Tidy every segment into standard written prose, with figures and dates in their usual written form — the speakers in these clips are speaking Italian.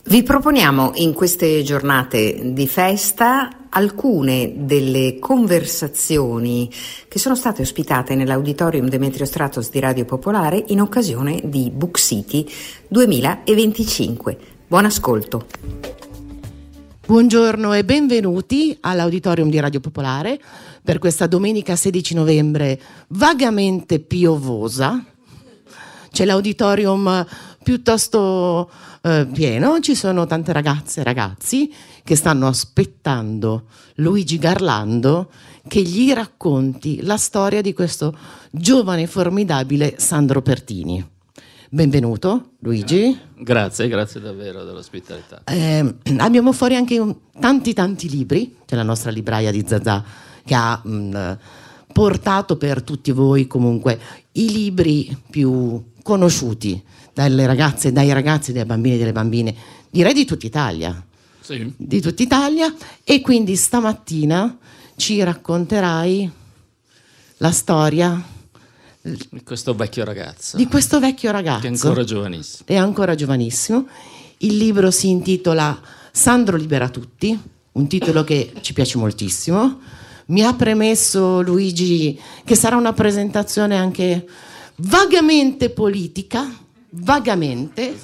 Vi proponiamo in queste giornate di festa alcune delle conversazioni che sono state ospitate nell'Auditorium Demetrio Stratos di Radio Popolare in occasione di Book City 2025. Buon ascolto. Buongiorno e benvenuti all'Auditorium di Radio Popolare per questa domenica 16 novembre vagamente piovosa. C'è l'auditorium piuttosto pieno, ci sono tante ragazze e ragazzi che stanno aspettando Luigi Garlando che gli racconti la storia di questo giovane formidabile Sandro Pertini. Benvenuto Luigi. Grazie davvero dell'ospitalità. Abbiamo fuori anche tanti libri, c'è la nostra libraia di Zazà che ha portato per tutti voi comunque i libri più conosciuti dalle ragazze, dai ragazzi, dai bambini e delle bambine, direi di tutta Italia. Sì. Di tutta Italia, e quindi stamattina ci racconterai la storia di questo vecchio ragazzo. Che è ancora giovanissimo. È ancora giovanissimo. Il libro si intitola Sandro libera tutti, un titolo che ci piace moltissimo. Mi ha premesso Luigi che sarà una presentazione anche vagamente politica, vagamente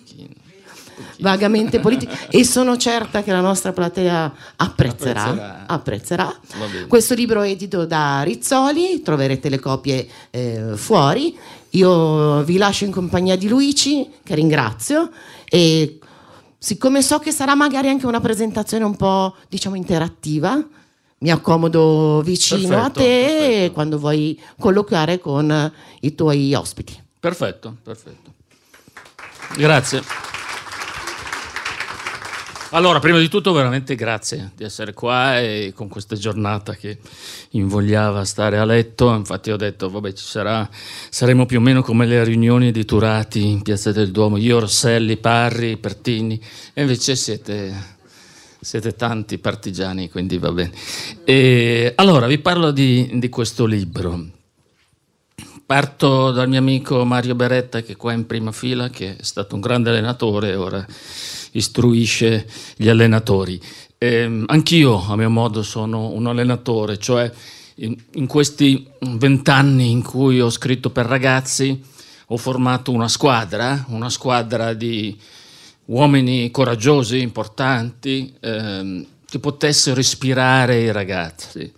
politica, e sono certa che la nostra platea apprezzerà. Questo libro è edito da Rizzoli, troverete le copie fuori. Io vi lascio in compagnia di Luigi, che ringrazio, e siccome so che sarà magari anche una presentazione un po', diciamo, interattiva, mi accomodo vicino a te quando vuoi colloquiare con i tuoi ospiti. Perfetto. Grazie. Allora, prima di tutto veramente grazie di essere qua e con questa giornata che invogliava stare a letto. Infatti ho detto, vabbè, saremo più o meno come le riunioni di Turati in Piazza del Duomo, io, Rosselli, Parri, Pertini, e invece siete tanti partigiani, quindi va bene. E allora vi parlo di questo libro. Parto dal mio amico Mario Beretta, che è qua in prima fila, che è stato un grande allenatore e ora istruisce gli allenatori. Anch'io, a mio modo, sono un allenatore, cioè in questi 20 anni in cui ho scritto per ragazzi ho formato una squadra di uomini coraggiosi, importanti, che potessero ispirare i ragazzi.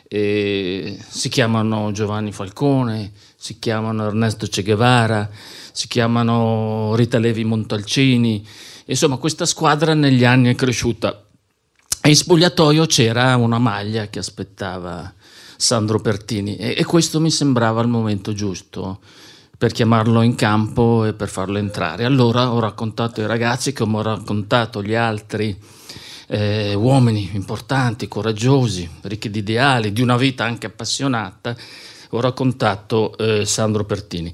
Si chiamano Giovanni Falcone, si chiamano Ernesto Che Guevara, si chiamano Rita Levi Montalcini. Insomma, questa squadra negli anni è cresciuta. E in spogliatoio c'era una maglia che aspettava Sandro Pertini, e questo mi sembrava il momento giusto per chiamarlo in campo e per farlo entrare. Allora ho raccontato ai ragazzi, come ho raccontato gli altri uomini importanti, coraggiosi, ricchi di ideali, di una vita anche appassionata, ho raccontato Sandro Pertini.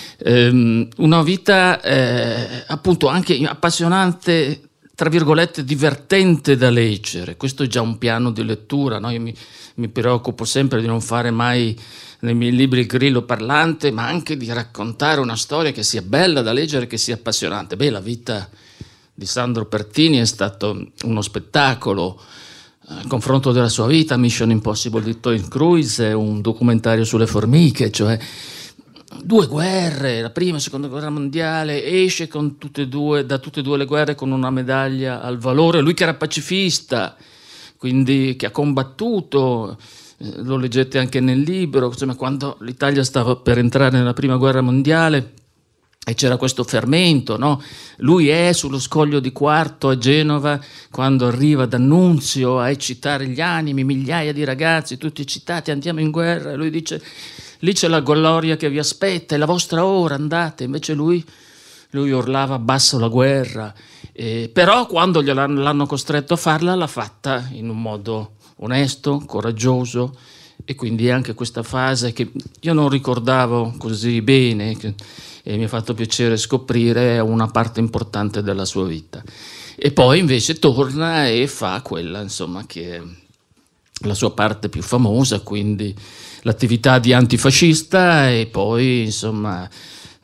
Una vita appunto anche appassionante, tra virgolette divertente da leggere. Questo è già un piano di lettura, no? Io mi preoccupo sempre di non fare mai nei miei libri il grillo parlante, ma anche di raccontare una storia che sia bella da leggere, che sia appassionante. La vita di Sandro Pertini è stato uno spettacolo. Il confronto della sua vita, Mission Impossible di Tom Cruise, è un documentario sulle formiche, cioè 2 guerre, la prima e la seconda guerra mondiale, esce con da tutte e due le guerre con una medaglia al valore. Lui che era pacifista, quindi che ha combattuto, lo leggete anche nel libro, insomma, quando l'Italia stava per entrare nella prima guerra mondiale e c'era questo fermento, no? Lui è sullo scoglio di Quarto a Genova quando arriva D'Annunzio a eccitare gli animi, migliaia di ragazzi tutti eccitati, andiamo in guerra, e lui dice: lì c'è la gloria che vi aspetta, è la vostra ora, andate. Invece lui urlava: abbasso la guerra. Però quando l'hanno costretto a farla, l'ha fatta in un modo onesto, coraggioso, e quindi anche questa fase che io non ricordavo così bene, e mi ha fatto piacere scoprire una parte importante della sua vita. E poi invece torna e fa quella, insomma, che è la sua parte più famosa, quindi l'attività di antifascista, e poi insomma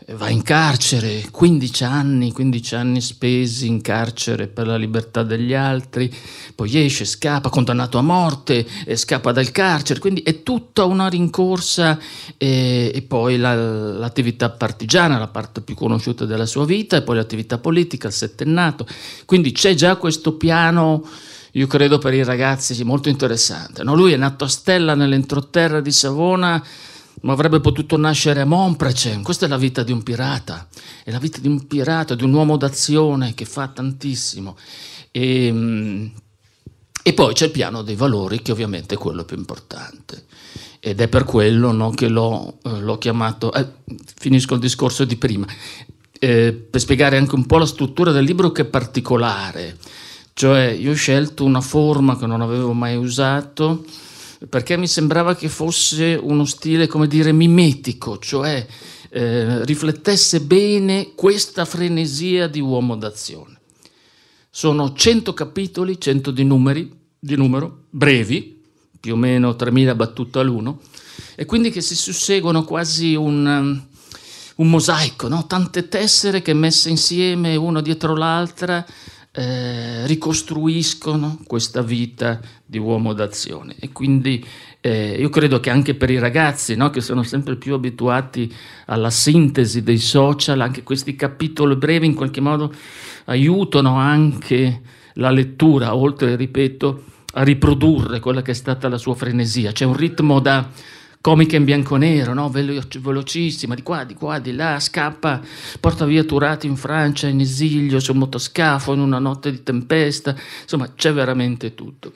va in carcere, 15 anni spesi in carcere per la libertà degli altri, poi esce, scappa, condannato a morte, scappa dal carcere, quindi è tutta una rincorsa, e poi l'attività partigiana, la parte più conosciuta della sua vita, e poi l'attività politica, il settennato, quindi c'è già questo piano, io credo, per i ragazzi molto interessante, no? Lui è nato a Stella nell'entroterra di Savona, ma avrebbe potuto nascere a Monprece. Questa è la vita di un pirata, è la vita di un pirata, di un uomo d'azione che fa tantissimo. E poi c'è il piano dei valori, che ovviamente è quello più importante, ed è per quello, no, che l'ho chiamato, finisco il discorso di prima, per spiegare anche un po' la struttura del libro, che è particolare. Cioè, io ho scelto una forma che non avevo mai usato, perché mi sembrava che fosse uno stile, come dire, mimetico, cioè riflettesse bene questa frenesia di uomo d'azione. Sono 100 capitoli, 100 di numero, brevi, più o meno 3000 battute all'uno, e quindi che si susseguono quasi un mosaico, no? Tante tessere che messe insieme una dietro l'altra ricostruiscono questa vita di uomo d'azione. E quindi io credo che anche per i ragazzi, no, che sono sempre più abituati alla sintesi dei social, anche questi capitoli brevi in qualche modo aiutano anche la lettura, oltre, ripeto, a riprodurre quella che è stata la sua frenesia. C'è un ritmo da comica in bianco e nero, no? Velocissima, di qua, di là, scappa, porta via Turati in Francia, in esilio, su un motoscafo, in una notte di tempesta, insomma c'è veramente tutto.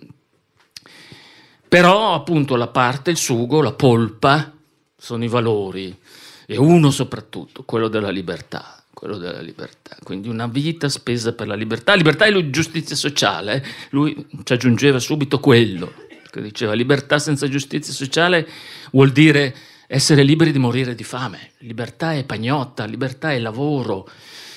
Però appunto la parte, il sugo, la polpa, sono i valori, e uno soprattutto, quello della libertà. Quindi una vita spesa per la libertà e giustizia sociale. Lui ci aggiungeva subito quello, che diceva: libertà senza giustizia sociale vuol dire essere liberi di morire di fame. Libertà è pagnotta, libertà è lavoro,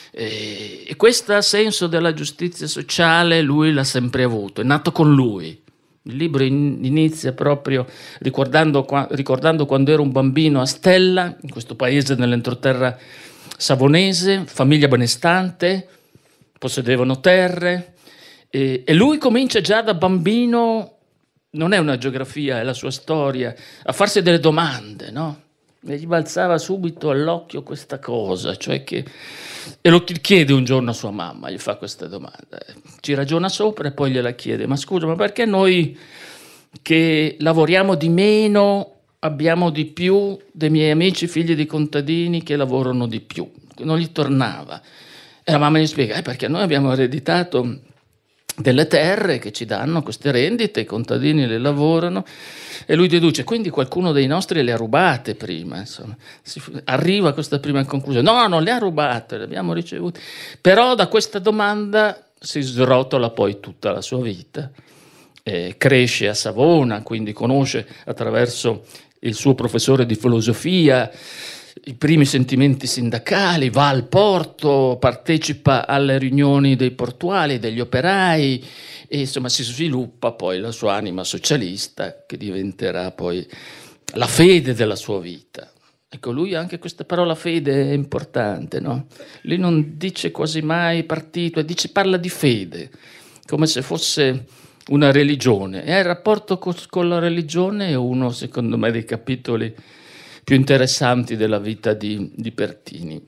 e questo senso della giustizia sociale lui l'ha sempre avuto, è nato con lui. Il libro inizia proprio ricordando quando era un bambino a Stella, in questo paese nell'entroterra savonese, famiglia benestante, possedevano terre, e lui comincia già da bambino, non è una geografia, è la sua storia, a farsi delle domande, no? E gli balzava subito all'occhio questa cosa, cioè che, e lo chiede un giorno a sua mamma, gli fa questa domanda, ci ragiona sopra e poi gliela chiede: ma scusa, ma perché noi che lavoriamo di meno abbiamo di più dei miei amici figli di contadini che lavorano di più? Non gli tornava. E la mamma gli spiega: perché noi abbiamo ereditato delle terre che ci danno queste rendite, i contadini le lavorano, e lui deduce: quindi qualcuno dei nostri le ha rubate prima, insomma. Arriva a questa prima conclusione: no, non le ha rubate, le abbiamo ricevute. Però da questa domanda si srotola poi tutta la sua vita. Cresce a Savona, quindi conosce attraverso il suo professore di filosofia i primi sentimenti sindacali, va al porto, partecipa alle riunioni dei portuali, degli operai, e insomma si sviluppa poi la sua anima socialista, che diventerà poi la fede della sua vita. Ecco, lui anche questa parola fede è importante, no? Lui non dice quasi mai partito, parla di fede, come se fosse una religione. E il rapporto con la religione è uno, secondo me, dei capitoli più interessanti della vita di Pertini.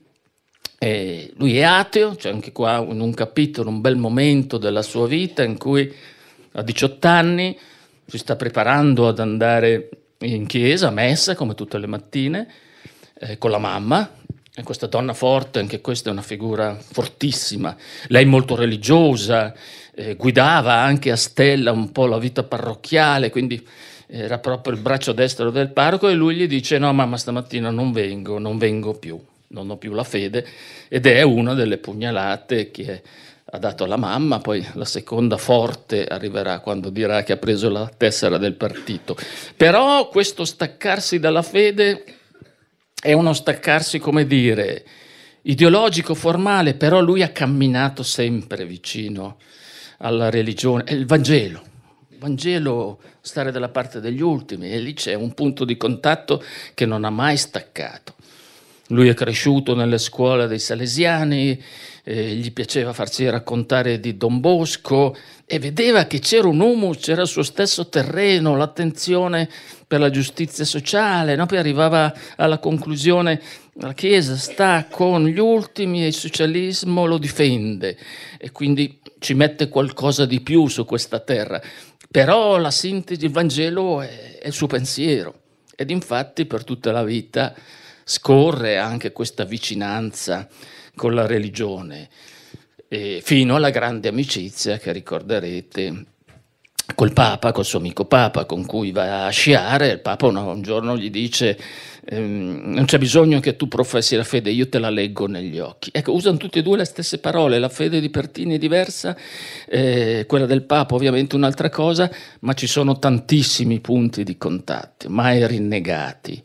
Lui è ateo, c'è anche qua in un capitolo un bel momento della sua vita in cui a 18 anni si sta preparando ad andare in chiesa, a messa, come tutte le mattine, con la mamma. E questa donna forte, anche questa è una figura fortissima, lei molto religiosa, guidava anche a Stella un po' la vita parrocchiale, quindi era proprio il braccio destro del parroco, e lui gli dice: no mamma, stamattina non vengo più, non ho più la fede, ed è una delle pugnalate che ha dato alla mamma. Poi la seconda forte arriverà quando dirà che ha preso la tessera del partito. Però questo staccarsi dalla fede è uno staccarsi, come dire, ideologico, formale, però lui ha camminato sempre vicino alla religione. È il Vangelo, stare dalla parte degli ultimi, e lì c'è un punto di contatto che non ha mai staccato. Lui è cresciuto nelle scuole dei Salesiani, gli piaceva farsi raccontare di Don Bosco e vedeva che c'era un humus, c'era il suo stesso terreno, l'attenzione per la giustizia sociale, no? Poi arrivava alla conclusione: la Chiesa sta con gli ultimi e il socialismo lo difende, e quindi ci mette qualcosa di più su questa terra. Però la sintesi del Vangelo è il suo pensiero, ed infatti per tutta la vita scorre anche questa vicinanza con la religione, fino alla grande amicizia che ricorderete col Papa, col suo amico Papa, con cui va a sciare. Il Papa un giorno gli dice: non c'è bisogno che tu professi la fede, io te la leggo negli occhi. Ecco, usano tutti e due le stesse parole. La fede di Pertini è diversa, quella del Papa ovviamente un'altra cosa, ma ci sono tantissimi punti di contatto, mai rinnegati.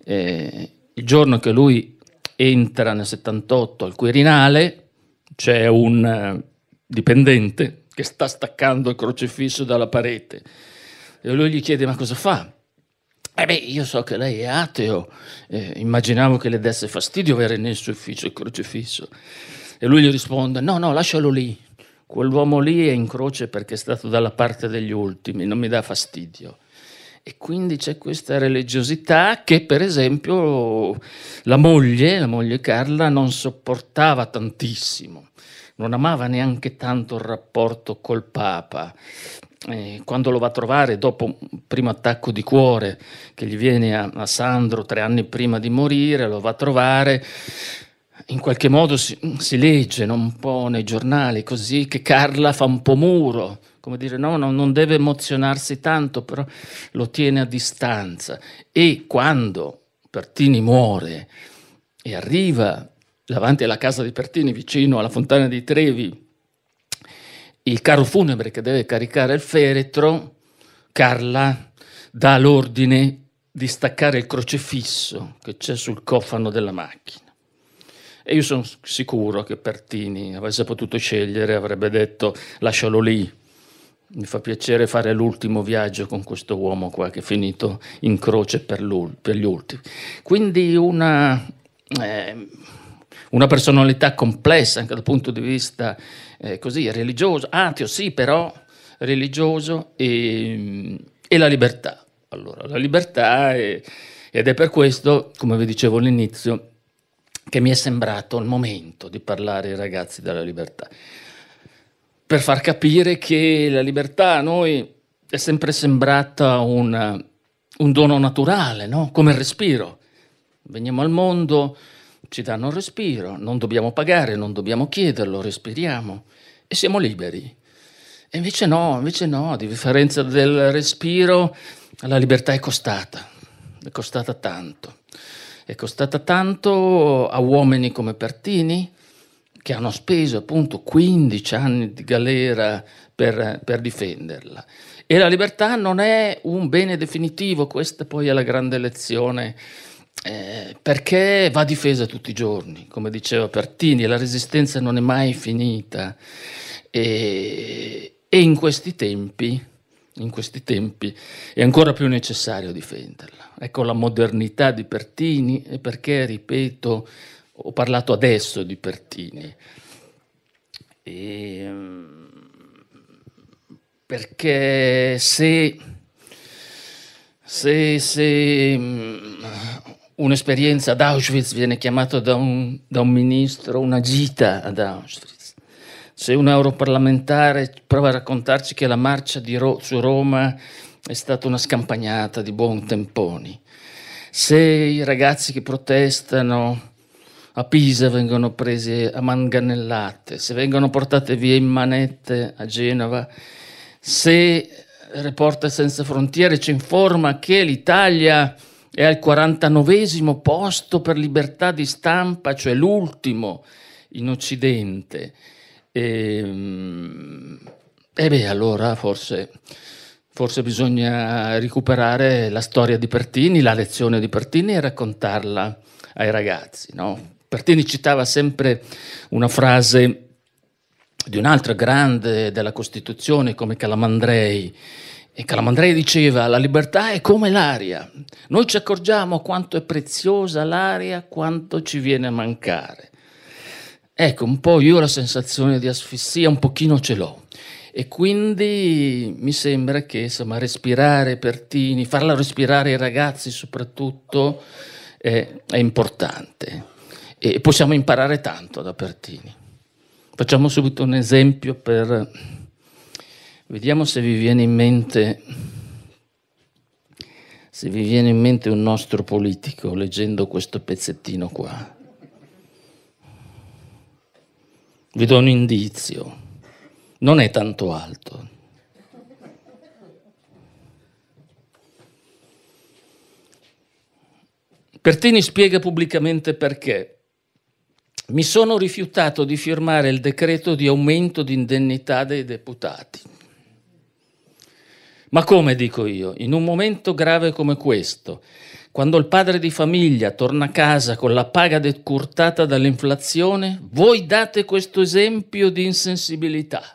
Il giorno che lui entra nel 78 al Quirinale, c'è un dipendente che sta staccando il crocifisso dalla parete e lui gli chiede: ma cosa fa? Io so che lei è ateo, immaginavo che le desse fastidio avere nel suo ufficio il crocifisso. E lui gli risponde: no, lascialo lì, quell'uomo lì è in croce perché è stato dalla parte degli ultimi, non mi dà fastidio. E quindi c'è questa religiosità che, per esempio, la moglie Carla non sopportava tantissimo, non amava neanche tanto il rapporto col Papa. Quando lo va a trovare dopo un primo attacco di cuore che gli viene a Sandro 3 anni prima di morire, lo va a trovare, in qualche modo si legge, no? Un po' nei giornali così, che Carla fa un po' muro, come dire no, non deve emozionarsi tanto, però lo tiene a distanza. E quando Pertini muore e arriva davanti alla casa di Pertini, vicino alla Fontana dei Trevi, il carro funebre che deve caricare il feretro, Carla dà l'ordine di staccare il crocifisso che c'è sul cofano della macchina. E io sono sicuro che Pertini avesse potuto scegliere, avrebbe detto: lascialo lì, mi fa piacere fare l'ultimo viaggio con questo uomo qua che è finito in croce per gli ultimi. Quindi una personalità complessa anche dal punto di vista così religioso, ateo sì, però religioso, e la libertà. Allora, la libertà ed è per questo, come vi dicevo all'inizio, che mi è sembrato il momento di parlare ai ragazzi della libertà, per far capire che la libertà a noi è sempre sembrata un dono naturale, no? Come il respiro. Veniamo al mondo, ci danno il respiro, non dobbiamo pagare, non dobbiamo chiederlo, respiriamo e siamo liberi. E invece no, a differenza del respiro, la libertà è costata tanto. È costata tanto a uomini come Pertini, che hanno speso appunto 15 anni di galera per difenderla. E la libertà non è un bene definitivo, questa poi è la grande lezione, perché va difesa tutti i giorni, come diceva Pertini, la resistenza non è mai finita, e in questi tempi è ancora più necessario difenderla. Ecco la modernità di Pertini, e perché, ripeto, ho parlato adesso di Pertini, perché se un'esperienza ad Auschwitz viene chiamata da un ministro una gita ad Auschwitz, se un europarlamentare prova a raccontarci che la marcia su Roma è stata una scampagnata di buontemponi, se i ragazzi che protestano a Pisa vengono presi a manganellate, se vengono portate via in manette a Genova, se Reporter Senza Frontiere ci informa che l'Italia è al 49° posto per libertà di stampa, cioè l'ultimo in Occidente, allora forse bisogna recuperare la storia di Pertini, la lezione di Pertini, e raccontarla ai ragazzi, no? Pertini citava sempre una frase di un altro grande della Costituzione come Calamandrei, E Calamandrei diceva: la libertà è come l'aria, noi ci accorgiamo quanto è preziosa l'aria, quanto ci viene a mancare. Ecco, un po' io la sensazione di asfissia un pochino ce l'ho, e quindi mi sembra che insomma respirare Pertini, farla respirare i ragazzi soprattutto, è importante, e possiamo imparare tanto da Pertini. Facciamo subito un esempio vediamo se vi viene in mente un nostro politico leggendo questo pezzettino qua. Vi do un indizio, non è tanto alto. Pertini spiega pubblicamente perché. Mi sono rifiutato di firmare il decreto di aumento di indennità dei deputati. Ma come, dico io, in un momento grave come questo, quando il padre di famiglia torna a casa con la paga decurtata dall'inflazione, voi date questo esempio di insensibilità.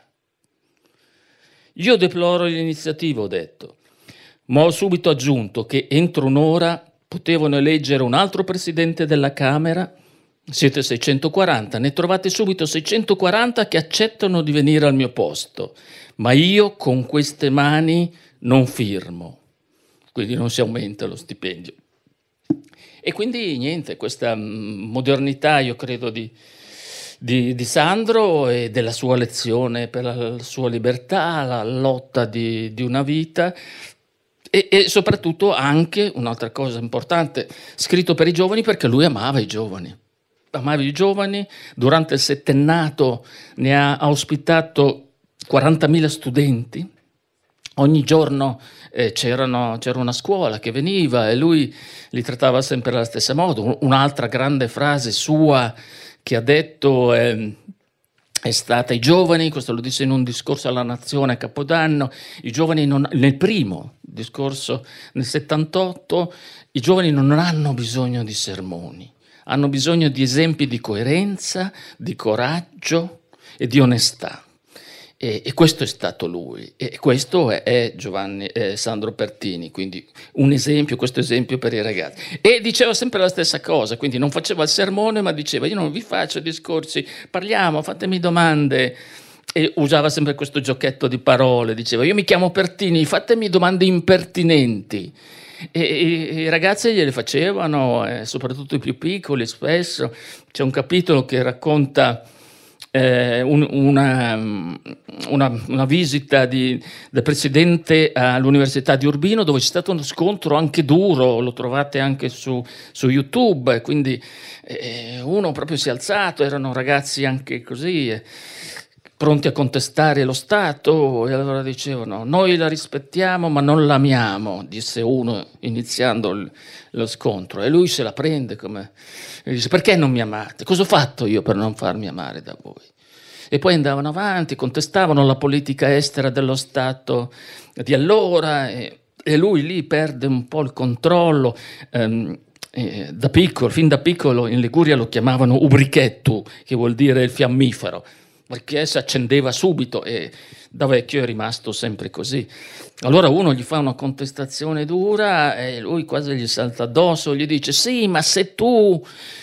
Io deploro l'iniziativa, ho detto, ma ho subito aggiunto che entro un'ora potevano eleggere un altro presidente della Camera. Siete 640, ne trovate subito 640 che accettano di venire al mio posto, ma io con queste mani non firmo, quindi non si aumenta lo stipendio. E quindi niente, questa modernità, io credo, di Sandro e della sua lezione per la sua libertà, la lotta di una vita, e soprattutto anche un'altra cosa importante, scritto per i giovani, perché lui amava i giovani. Amava i giovani, durante il settennato ne ha ospitato 40.000 studenti. Ogni giorno c'era una scuola che veniva e lui li trattava sempre allo stesso modo. Un'altra grande frase sua che ha detto è stata: i giovani, questo lo disse in un discorso alla Nazione a Capodanno, i giovani nel primo discorso nel 78, i giovani non hanno bisogno di sermoni, hanno bisogno di esempi di coerenza, di coraggio e di onestà. E questo è stato lui, e questo è Sandro Pertini, quindi questo esempio per i ragazzi. E diceva sempre la stessa cosa, quindi non faceva il sermone, ma diceva: io non vi faccio discorsi, parliamo, fatemi domande. E usava sempre questo giochetto di parole, diceva: io mi chiamo Pertini, fatemi domande impertinenti. E i ragazzi gliele facevano, soprattutto i più piccoli. Spesso c'è un capitolo che racconta una visita del presidente all'Università di Urbino, dove c'è stato uno scontro anche duro, lo trovate anche su YouTube, quindi uno proprio si è alzato, erano ragazzi anche così, pronti a contestare lo Stato, e allora dicevano: noi la rispettiamo ma non l'amiamo, disse uno iniziando lo scontro, e lui se la prende come, e dice: perché non mi amate? Cosa ho fatto io per non farmi amare da voi? E poi andavano avanti, contestavano la politica estera dello Stato di allora, e lui lì perde un po' il controllo. Fin da piccolo in Liguria lo chiamavano ubrichetto, che vuol dire il fiammifero, perché si accendeva subito, e da vecchio è rimasto sempre così. Allora uno gli fa una contestazione dura e lui quasi gli salta addosso, gli dice: sì, ma se tu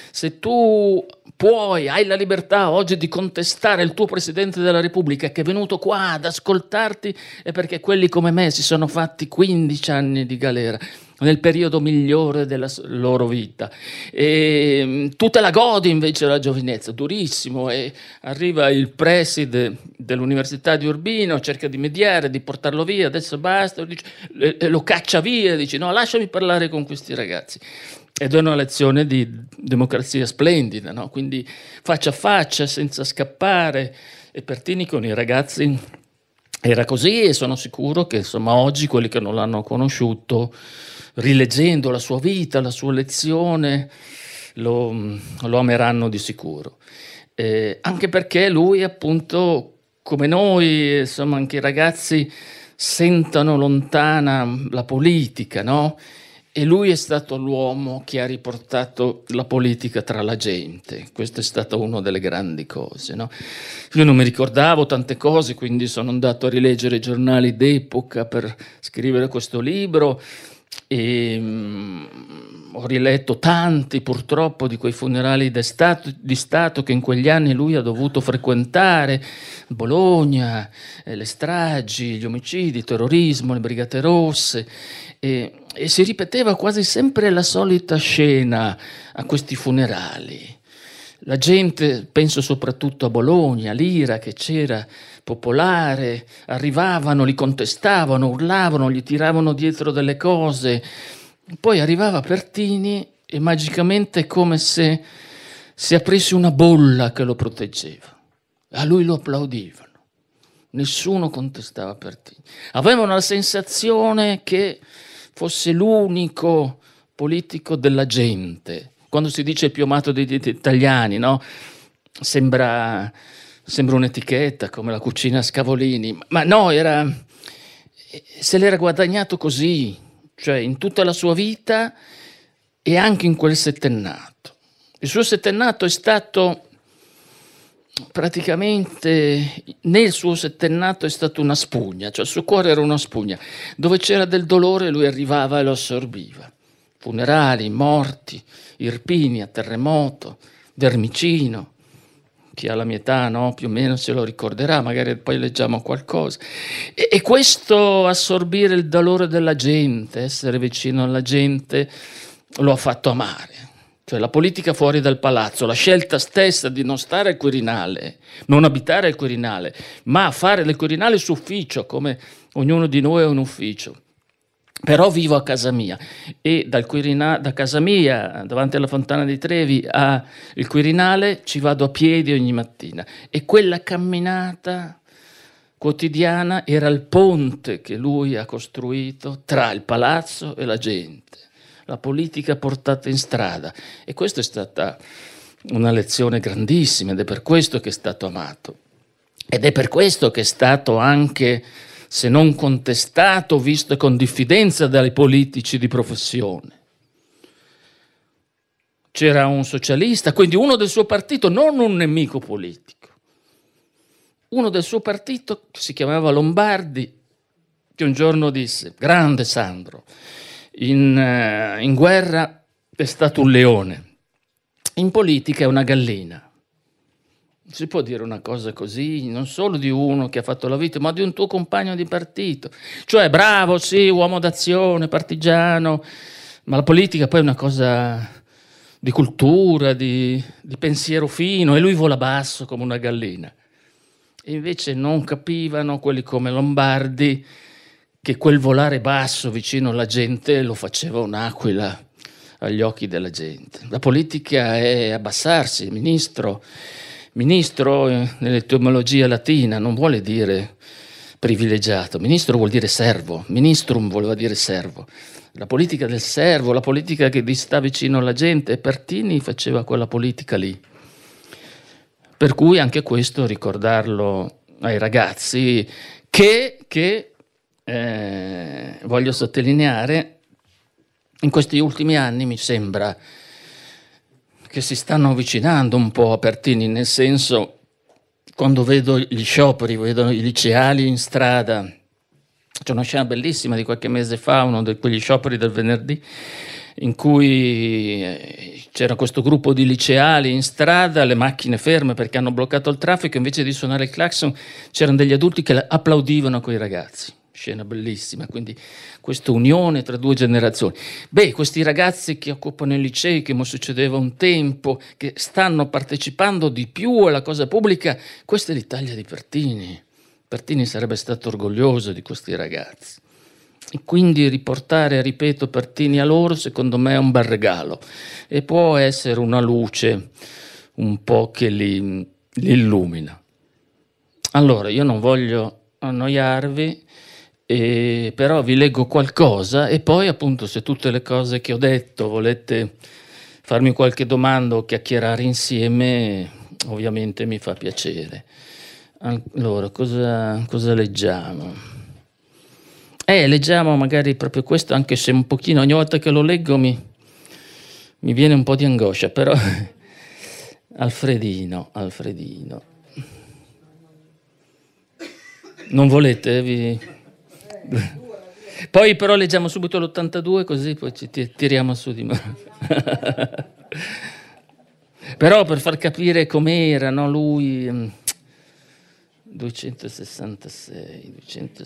hai la libertà oggi di contestare il tuo Presidente della Repubblica che è venuto qua ad ascoltarti, è perché quelli come me si sono fatti 15 anni di galera nel periodo migliore della loro vita, e tu te la godi invece la giovinezza, durissimo. E arriva il preside dell'Università di Urbino, cerca di mediare, di portarlo via, adesso basta, lo caccia via, dice: no, lasciami parlare con questi ragazzi. Ed è una lezione di democrazia splendida, no? Quindi faccia a faccia, senza scappare. E Pertini con i ragazzi era così, e sono sicuro che insomma oggi quelli che non l'hanno conosciuto, rileggendo la sua vita, la sua lezione, lo ameranno di sicuro. Anche perché lui, appunto, come noi, insomma, anche i ragazzi sentono lontana la politica, no? E lui è stato l'uomo che ha riportato la politica tra la gente. Questa è stata una delle grandi cose, no? Io non mi ricordavo tante cose, quindi sono andato a rileggere i giornali d'epoca per scrivere questo libro e ho riletto tanti purtroppo di quei funerali di Stato che in quegli anni lui ha dovuto frequentare: Bologna, le stragi, gli omicidi, il terrorismo, le Brigate Rosse, e si ripeteva quasi sempre la solita scena a questi funerali. La gente, penso soprattutto a Bologna, l'ira che c'era popolare, arrivavano, li contestavano, urlavano, gli tiravano dietro delle cose. Poi arrivava Pertini e magicamente, come se si aprisse una bolla che lo proteggeva. A lui lo applaudivano. Nessuno contestava Pertini. Avevano la sensazione che fosse l'unico politico della gente. Quando si dice il più amato degli italiani, no? Sembra un'etichetta come la cucina Scavolini, ma no, se l'era guadagnato così, cioè in tutta la sua vita e anche in quel settennato. Il suo settennato è stato praticamente, nel suo settennato è stato una spugna, cioè il suo cuore era una spugna, dove c'era del dolore lui arrivava e lo assorbiva. Funerali, morti, Irpinia, terremoto, Vermicino. Chi ha la mia età, no? Più o meno se lo ricorderà, magari poi leggiamo qualcosa. E questo assorbire il dolore della gente, essere vicino alla gente, lo ha fatto amare. Cioè la politica fuori dal palazzo, la scelta stessa di non stare al Quirinale, non abitare al Quirinale, ma fare del Quirinale suo ufficio, come ognuno di noi è un ufficio. Però vivo a casa mia e da casa mia, davanti alla Fontana di Trevi, al Quirinale ci vado a piedi ogni mattina. E quella camminata quotidiana era il ponte che lui ha costruito tra il palazzo e la gente, la politica portata in strada. E questa è stata una lezione grandissima ed è per questo che è stato amato. Ed è per questo che è stato anche, se non contestato, visto con diffidenza dai politici di professione. C'era un socialista, quindi uno del suo partito, non un nemico politico, uno del suo partito che si chiamava Lombardi, che un giorno disse: grande Sandro, in guerra è stato un leone, in politica è una gallina. Si può dire una cosa così, non solo di uno che ha fatto la vita, ma di un tuo compagno di partito. Cioè, bravo, sì, uomo d'azione, partigiano, ma la politica poi è una cosa di cultura, di pensiero fino, e lui vola basso come una gallina. E invece non capivano quelli come Lombardi che quel volare basso vicino alla gente lo faceva un'aquila agli occhi della gente. La politica è abbassarsi, Ministro, nell'etimologia latina, non vuole dire privilegiato. Ministro vuol dire servo. Ministrum voleva dire servo. La politica del servo, la politica che sta vicino alla gente. E Pertini faceva quella politica lì. Per cui anche questo ricordarlo ai ragazzi che voglio sottolineare, in questi ultimi anni mi sembra che si stanno avvicinando un po' a Pertini, nel senso, quando vedo gli scioperi, vedo i liceali in strada. C'è una scena bellissima di qualche mese fa, uno di quegli scioperi del venerdì, in cui c'era questo gruppo di liceali in strada, le macchine ferme perché hanno bloccato il traffico, invece di suonare il clacson c'erano degli adulti che applaudivano quei ragazzi. Scena bellissima, quindi questa unione tra due generazioni. Questi ragazzi che occupano i licei, come succedeva un tempo, che stanno partecipando di più alla cosa pubblica, questa è l'Italia di Pertini. Pertini sarebbe stato orgoglioso di questi ragazzi. E quindi riportare, ripeto, Pertini a loro, secondo me è un bel regalo. E può essere una luce un po' che li illumina. Allora, io non voglio annoiarvi, però vi leggo qualcosa e poi, appunto, se tutte le cose che ho detto volete farmi qualche domanda o chiacchierare insieme, ovviamente mi fa piacere. Allora, cosa leggiamo? Leggiamo magari proprio questo, anche se un pochino, ogni volta che lo leggo mi viene un po' di angoscia, però Alfredino. Non volete? Poi però leggiamo subito l'82, così poi ci tiriamo su di mano. Però per far capire com'era, no, lui... 266.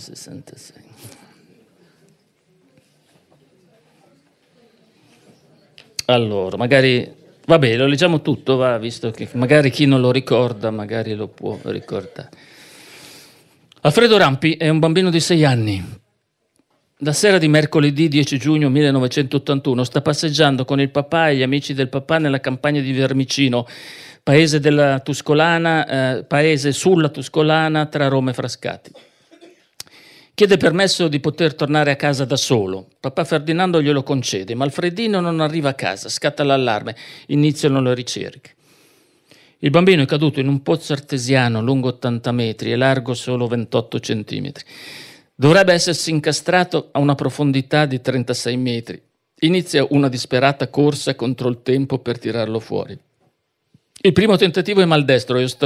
Allora, magari, vabbè, lo leggiamo tutto, va, visto che magari chi non lo ricorda, magari lo può ricordare. Alfredo Rampi è un bambino di 6 anni. La sera di mercoledì 10 giugno 1981 sta passeggiando con il papà e gli amici del papà nella campagna di Vermicino, paese della Tuscolana, paese sulla Tuscolana tra Roma e Frascati. Chiede permesso di poter tornare a casa da solo. Papà Ferdinando glielo concede, ma Alfredino non arriva a casa, scatta l'allarme, iniziano le ricerche. Il bambino è caduto in un pozzo artesiano lungo 80 metri e largo solo 28 centimetri. Dovrebbe essersi incastrato a una profondità di 36 metri. Inizia una disperata corsa contro il tempo per tirarlo fuori. Il primo tentativo è maldestro e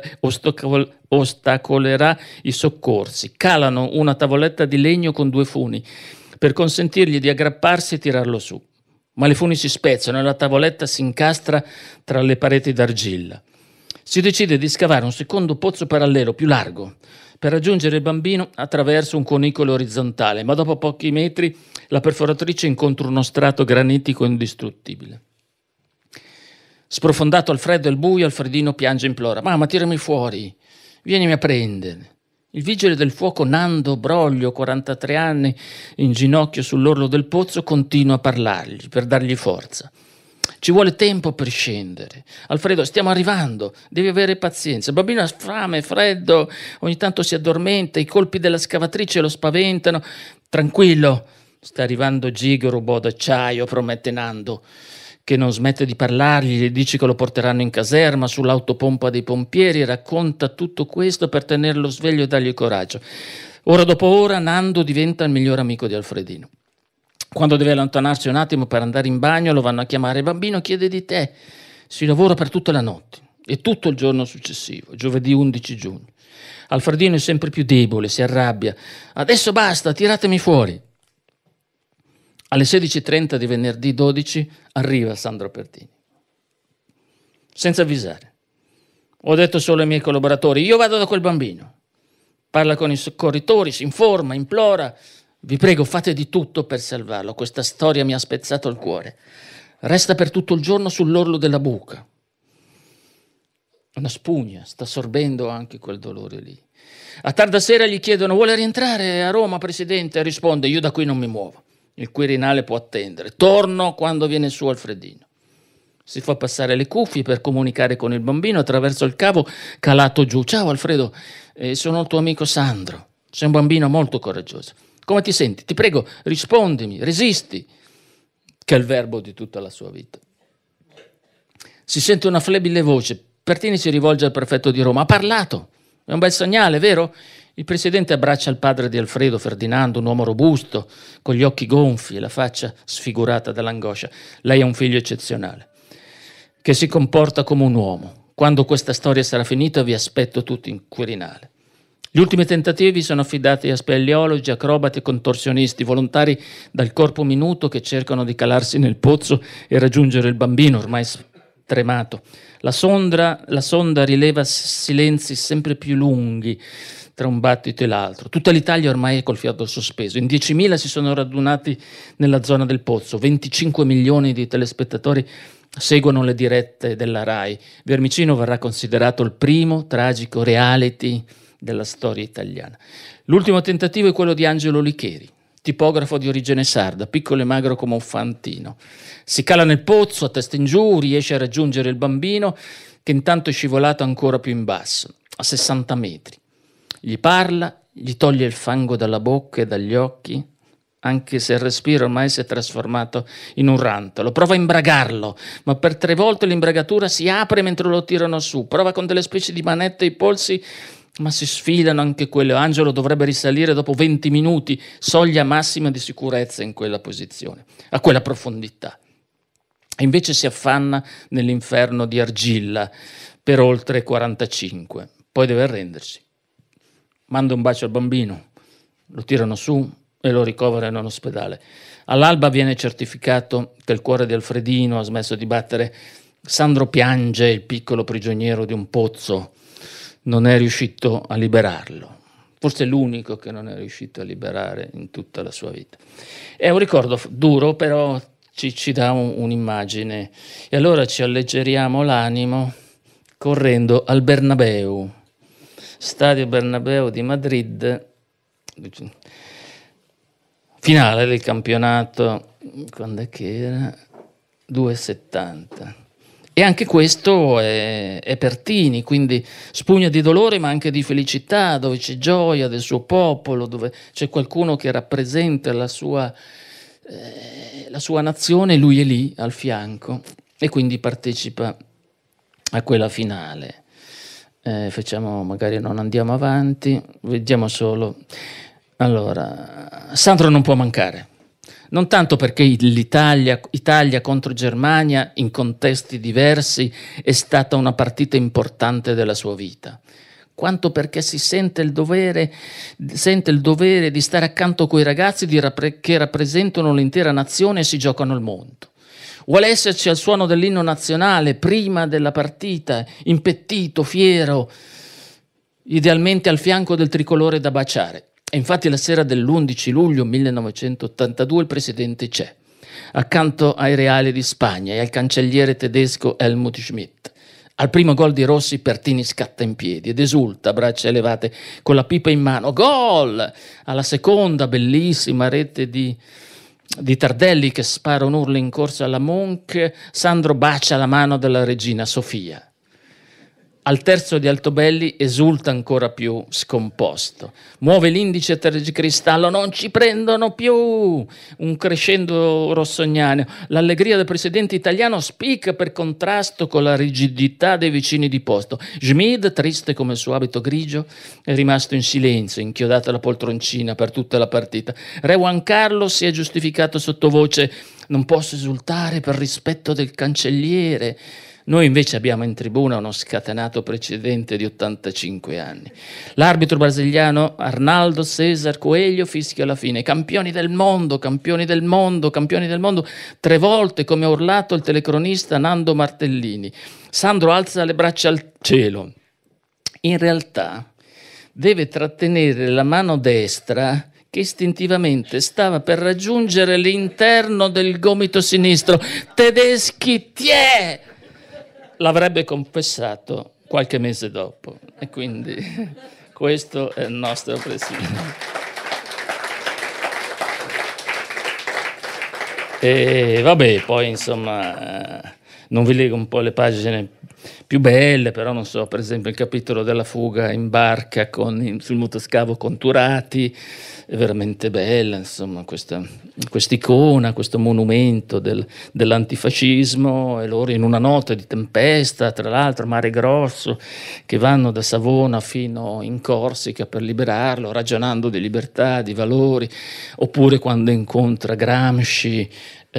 ostacolerà i soccorsi. Calano una tavoletta di legno con 2 funi per consentirgli di aggrapparsi e tirarlo su. Ma le funi si spezzano e la tavoletta si incastra tra le pareti d'argilla. Si decide di scavare un secondo pozzo parallelo più largo per raggiungere il bambino attraverso un cunicolo orizzontale, ma dopo pochi metri la perforatrice incontra uno strato granitico indistruttibile. Sprofondato al freddo e al buio, Alfredino piange e implora: «Mamma, tirami fuori, vienimi a prendere». Il vigile del fuoco Nando Broglio, 43 anni, in ginocchio sull'orlo del pozzo, continua a parlargli per dargli forza. «Ci vuole tempo per scendere. Alfredo, stiamo arrivando, devi avere pazienza. Il bambino ha fame, freddo, ogni tanto si addormenta, i colpi della scavatrice lo spaventano. Tranquillo, sta arrivando Gigo, robot d'acciaio», promette Nando, che non smette di parlargli, gli dice che lo porteranno in caserma, sull'autopompa dei pompieri, racconta tutto questo per tenerlo sveglio e dargli coraggio. Ora dopo ora Nando diventa il miglior amico di Alfredino. Quando deve allontanarsi un attimo per andare in bagno lo vanno a chiamare: «Il bambino chiede di te». Si lavora per tutta la notte e tutto il giorno successivo, giovedì 11 giugno. Alfredino è sempre più debole, si arrabbia. «Adesso basta, tiratemi fuori». Alle 16:30 di venerdì 12 arriva Sandro Pertini, senza avvisare. «Ho detto solo ai miei collaboratori, io vado da quel bambino». Parla con i soccorritori, si informa, implora: «Vi prego, fate di tutto per salvarlo, questa storia mi ha spezzato il cuore». Resta per tutto il giorno sull'orlo della buca. Una spugna, sta assorbendo anche quel dolore lì. A tarda sera gli chiedono: «Vuole rientrare a Roma, presidente?» Risponde: «Io da qui non mi muovo. Il Quirinale può attendere. Torno quando viene su Alfredino». Si fa passare le cuffie per comunicare con il bambino attraverso il cavo calato giù. «Ciao Alfredo, sono il tuo amico Sandro. Sei un bambino molto coraggioso. Come ti senti? Ti prego, rispondimi, resisti», che è il verbo di tutta la sua vita. Si sente una flebile voce. Pertini si rivolge al prefetto di Roma: «Ha parlato. È un bel segnale, vero?» Il presidente abbraccia il padre di Alfredo, Ferdinando, un uomo robusto, con gli occhi gonfi e la faccia sfigurata dall'angoscia. «Lei è un figlio eccezionale, che si comporta come un uomo. Quando questa storia sarà finita vi aspetto tutti in Quirinale». Gli ultimi tentativi sono affidati a speleologi, acrobati e contorsionisti, volontari dal corpo minuto che cercano di calarsi nel pozzo e raggiungere il bambino ormai tremato. La sonda rileva silenzi sempre più lunghi tra un battito e l'altro. Tutta l'Italia ormai è col fiato sospeso. In 10.000 si sono radunati nella zona del pozzo. 25 milioni di telespettatori seguono le dirette della RAI. Vermicino verrà considerato il primo tragico reality della storia italiana. L'ultimo tentativo è quello di Angelo Licheri, tipografo di origine sarda, piccolo e magro come un fantino. Si cala nel pozzo a testa in giù, riesce a raggiungere il bambino, che intanto è scivolato ancora più in basso, a 60 metri. Gli parla, gli toglie il fango dalla bocca e dagli occhi, anche se il respiro ormai si è trasformato in un rantolo. Prova a imbragarlo, ma per 3 volte l'imbragatura si apre mentre lo tirano su. Prova con delle specie di manette ai polsi ma si sfilano anche quelle. Angelo dovrebbe risalire dopo 20 minuti, soglia massima di sicurezza in quella posizione, a quella profondità. E invece si affanna nell'inferno di argilla per oltre 45. Poi deve arrendersi. Manda un bacio al bambino, lo tirano su e lo ricoverano in ospedale. All'alba viene certificato che il cuore di Alfredino ha smesso di battere. Sandro piange, il piccolo prigioniero di un pozzo. Non è riuscito a liberarlo. Forse è l'unico che non è riuscito a liberare in tutta la sua vita. È un ricordo duro, però ci dà un'immagine. E allora ci alleggeriamo l'animo correndo al Bernabéu, Stadio Bernabéu di Madrid, finale del campionato, quando è che era? 2,70. E anche questo è Pertini, quindi spugna di dolore ma anche di felicità, dove c'è gioia del suo popolo, dove c'è qualcuno che rappresenta la sua nazione, lui è lì al fianco e quindi partecipa a quella finale. Magari non andiamo avanti, vediamo solo. Allora, Sandro non può mancare. Non tanto perché Italia contro Germania in contesti diversi è stata una partita importante della sua vita, quanto perché si sente il dovere di stare accanto a quei ragazzi che rappresentano l'intera nazione e si giocano il mondo. Vuole esserci al suono dell'inno nazionale prima della partita, impettito, fiero, idealmente al fianco del tricolore da baciare. E infatti la sera dell'11 luglio 1982 il presidente c'è, accanto ai reali di Spagna e al cancelliere tedesco Helmut Schmidt. Al primo gol di Rossi Pertini scatta in piedi ed esulta a braccia elevate con la pipa in mano. Gol! Alla seconda bellissima rete di Tardelli che spara un urlo in corsa alla Monk, Sandro bacia la mano della regina Sofia. Al terzo di Altobelli esulta ancora più scomposto. Muove l'indice a tergicristallo, non ci prendono più! Un crescendo rossoniano. L'allegria del presidente italiano spicca per contrasto con la rigidità dei vicini di posto. Schmid, triste come il suo abito grigio, è rimasto in silenzio, inchiodato alla poltroncina per tutta la partita. Re Juan Carlo si è giustificato sottovoce: non posso esultare per rispetto del cancelliere. Noi invece abbiamo in tribuna uno scatenato precedente di 85 anni. L'arbitro brasiliano Arnaldo César Coelho fischia alla fine: campioni del mondo, campioni del mondo, campioni del mondo, 3 volte, come ha urlato il telecronista Nando Martellini. Sandro alza le braccia al cielo. In realtà deve trattenere la mano destra che istintivamente stava per raggiungere l'interno del gomito sinistro. Tedeschi, tiè! L'avrebbe confessato qualche mese dopo, e quindi questo è il nostro presidente. E vabbè, poi insomma non vi leggo un po' le pagine più belle, però non so, per esempio il capitolo della fuga in barca sul motoscafo con Turati è veramente bella, insomma, quest'icona, questo monumento dell'antifascismo, e loro in una notte di tempesta, tra l'altro mare grosso, che vanno da Savona fino in Corsica per liberarlo, ragionando di libertà, di valori, oppure quando incontra Gramsci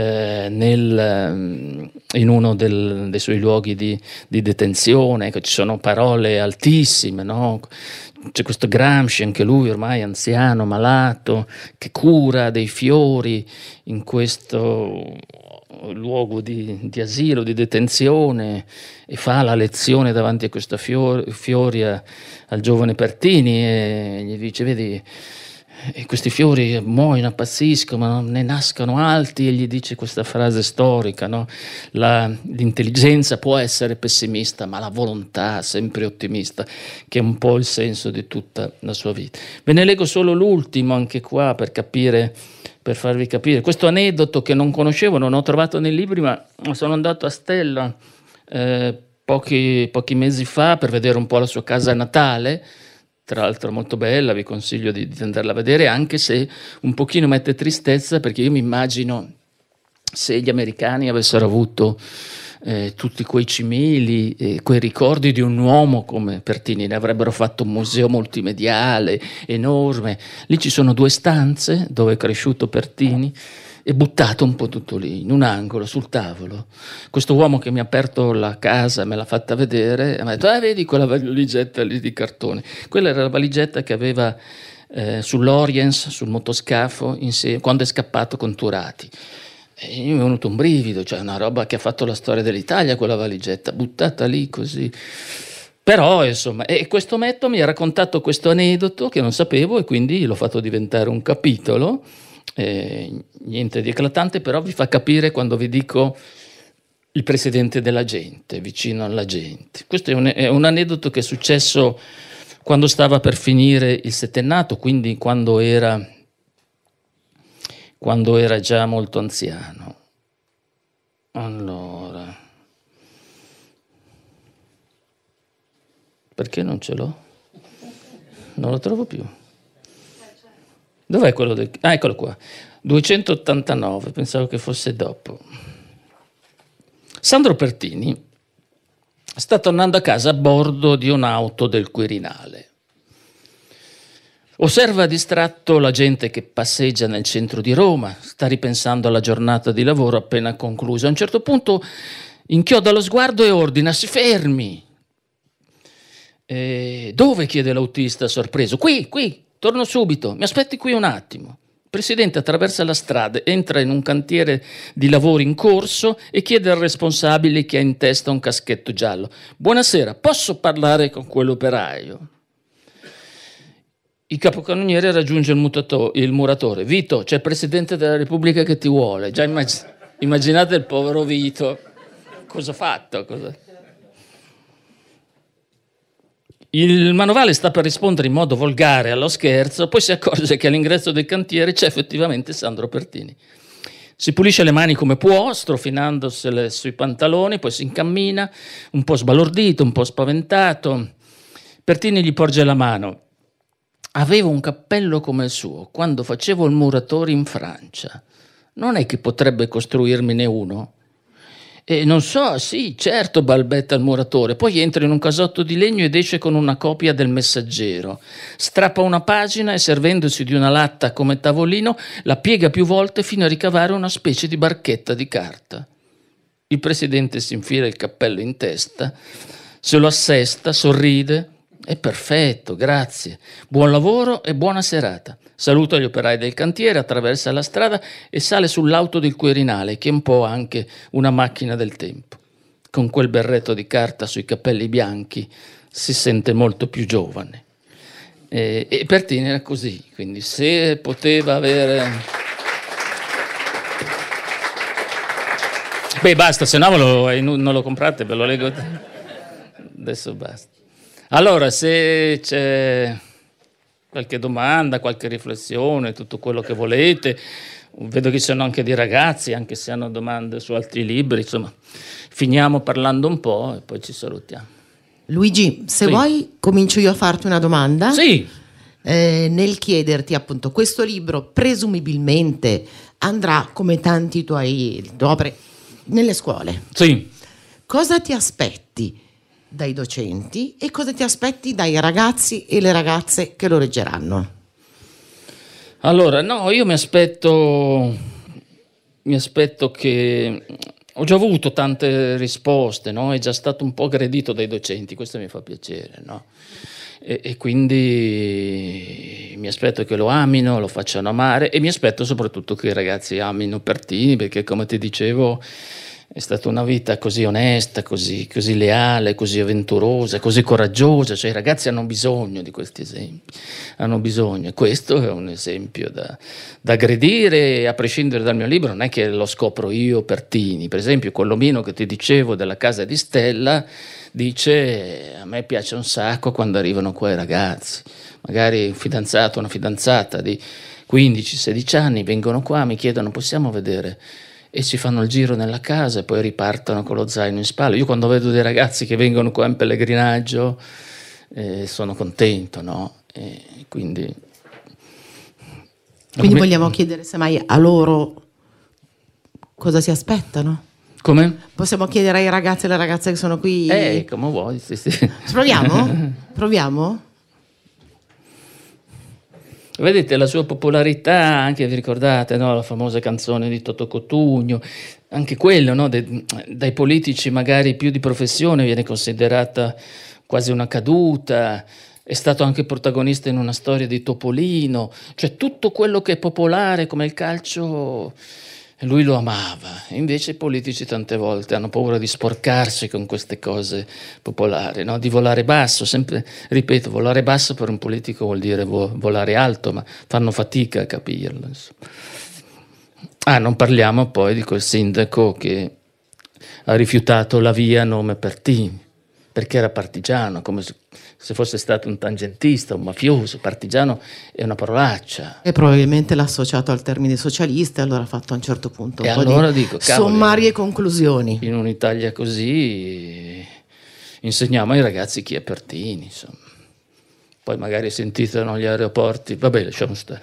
in uno dei suoi luoghi di detenzione, che ci sono parole altissime, no? C'è questo Gramsci, anche lui ormai anziano, malato, che cura dei fiori in questo luogo di asilo, di detenzione, e fa la lezione davanti a questi fiori al giovane Pertini e gli dice: vedi, e questi fiori muoiono, appazziscono, ma ne nascono alti, e gli dice questa frase storica, no? L'intelligenza può essere pessimista, ma la volontà sempre ottimista, che è un po' il senso di tutta la sua vita. Ve ne leggo solo l'ultimo, anche qua, per farvi capire. Questo aneddoto che non conoscevo, non ho trovato nei libri, ma sono andato a Stella pochi mesi fa per vedere un po' la sua casa natale, tra l'altro molto bella, vi consiglio di andarla a vedere, anche se un pochino mette tristezza, perché io mi immagino se gli americani avessero avuto tutti quei cimeli, quei ricordi di un uomo come Pertini. Ne avrebbero fatto un museo multimediale enorme. Lì ci sono 2 stanze dove è cresciuto Pertini, e buttato un po' tutto lì, in un angolo, sul tavolo. Questo uomo che mi ha aperto la casa, me l'ha fatta vedere, e mi ha detto: vedi quella valigetta lì di cartone? Quella era la valigetta che aveva sull'Oriens, sul motoscafo, quando è scappato con Turati. E mi è venuto un brivido, cioè una roba che ha fatto la storia dell'Italia, quella valigetta, buttata lì così. Però, insomma, e questo Metto mi ha raccontato questo aneddoto che non sapevo, e quindi l'ho fatto diventare un capitolo. Niente di eclatante, però vi fa capire quando vi dico il presidente della gente, vicino alla gente. Questo è un aneddoto che è successo quando stava per finire il settennato, quindi quando era già molto anziano. Allora, perché non ce l'ho? Non lo trovo più. Dov'è quello del... Ah, eccolo qua. 289, pensavo che fosse dopo. Sandro Pertini sta tornando a casa a bordo di un'auto del Quirinale. Osserva distratto la gente che passeggia nel centro di Roma, sta ripensando alla giornata di lavoro appena conclusa. A un certo punto inchioda lo sguardo e ordina: si fermi. Dove? Chiede l'autista sorpreso. Qui. Torno subito, mi aspetti qui un attimo. Il presidente attraversa la strada, entra in un cantiere di lavori in corso e chiede al responsabile, che ha in testa un caschetto giallo: buonasera, posso parlare con quell'operaio? Il capocannoniere raggiunge il muratore. Vito, c'è il presidente della Repubblica che ti vuole. Già immaginate il povero Vito. Cosa ha fatto? Il manovale sta per rispondere in modo volgare allo scherzo, poi si accorge che all'ingresso del cantiere c'è effettivamente Sandro Pertini. Si pulisce le mani come può, strofinandosele sui pantaloni, poi si incammina, un po' sbalordito, un po' spaventato. Pertini gli porge la mano. Avevo un cappello come il suo quando facevo il muratore in Francia. Non è che potrebbe costruirmene uno? Non so, sì, certo, balbetta il muratore. Poi entra in un casotto di legno ed esce con una copia del Messaggero. Strappa una pagina e, servendosi di una latta come tavolino, la piega più volte fino a ricavare una specie di barchetta di carta. Il presidente si infila il cappello in testa, se lo assesta, sorride. È perfetto, grazie. Buon lavoro e buona serata. Saluta gli operai del cantiere, attraversa la strada e sale sull'auto del Quirinale, che è un po' anche una macchina del tempo. Con quel berretto di carta sui capelli bianchi si sente molto più giovane. E Pertini era così, quindi se poteva avere... Beh, basta, se no non lo comprate, ve lo leggo. Adesso basta. Allora, se c'è qualche domanda, qualche riflessione, tutto quello che volete, vedo che ci sono anche dei ragazzi, anche se hanno domande su altri libri, insomma, finiamo parlando un po' e poi ci salutiamo. Luigi, se vuoi comincio io a farti una domanda. Sì. Nel chiederti, appunto, questo libro presumibilmente andrà, come tanti tuoi opere, nelle scuole. Sì. Cosa ti aspetti dai docenti e cosa ti aspetti dai ragazzi e le ragazze che lo leggeranno? Allora, no, io mi aspetto che... Ho già avuto tante risposte, no? È già stato un po' aggredito dai docenti, questo mi fa piacere, no? E quindi mi aspetto che lo amino, lo facciano amare, e mi aspetto soprattutto che i ragazzi amino Pertini, perché, come ti dicevo, è stata una vita così onesta, così leale, così avventurosa, così coraggiosa. Cioè, i ragazzi hanno bisogno di questi esempi, hanno bisogno, e questo è un esempio da aggredire, a prescindere dal mio libro. Non è che lo scopro io, Pertini. Per esempio, quell'omino che ti dicevo della casa di Stella dice: a me piace un sacco quando arrivano qua i ragazzi, magari un fidanzato, una fidanzata di 15-16 anni, vengono qua, mi chiedono: possiamo vedere? E si fanno il giro nella casa e poi ripartono con lo zaino in spalla. Io quando vedo dei ragazzi che vengono qua in pellegrinaggio sono contento, no? Quindi vogliamo chiedere semmai a loro cosa si aspettano? Come? Possiamo chiedere ai ragazzi e alle ragazze che sono qui? Come vuoi, sì. Proviamo? Proviamo? Vedete la sua popolarità, anche vi ricordate, no? La famosa canzone di Toto Cotugno, anche quello, no? Dai politici magari più di professione viene considerata quasi una caduta, è stato anche protagonista in una storia di Topolino, cioè tutto quello che è popolare come il calcio lui lo amava. Invece i politici tante volte hanno paura di sporcarsi con queste cose popolari, no? Di volare basso, sempre, ripeto, volare basso per un politico vuol dire volare alto, ma fanno fatica a capirlo, insomma. Non parliamo poi di quel sindaco che ha rifiutato la via a nome Pertini, perché era partigiano, come se fosse stato un tangentista, un mafioso. Partigiano è una parolaccia. E probabilmente l'ha associato al termine socialista, e allora ha fatto a un certo punto un e po' allora di dico, cavoli, sommarie conclusioni. In un'Italia così insegniamo ai ragazzi chi è Pertini, insomma. Poi magari sentite gli aeroporti, vabbè, lasciamo stare.